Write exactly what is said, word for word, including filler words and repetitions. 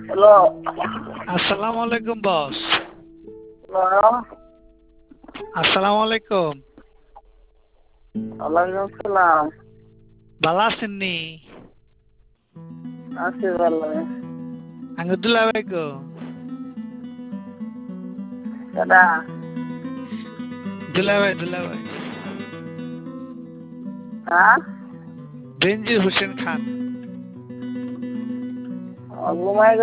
Hello. আসসালামু আলাইকুম বস। Hello. আসসালামু আলাইকুম। ওয়ালাইকুম আসসালাম। ভালো আছেন নি? আছি ভালো। আঙ্গ দুলাভাই কো? কেডা? দুলাভাই দুলাভাই। হ্যাঁ? বেনজির হোসেন খান। ও ঘুমাই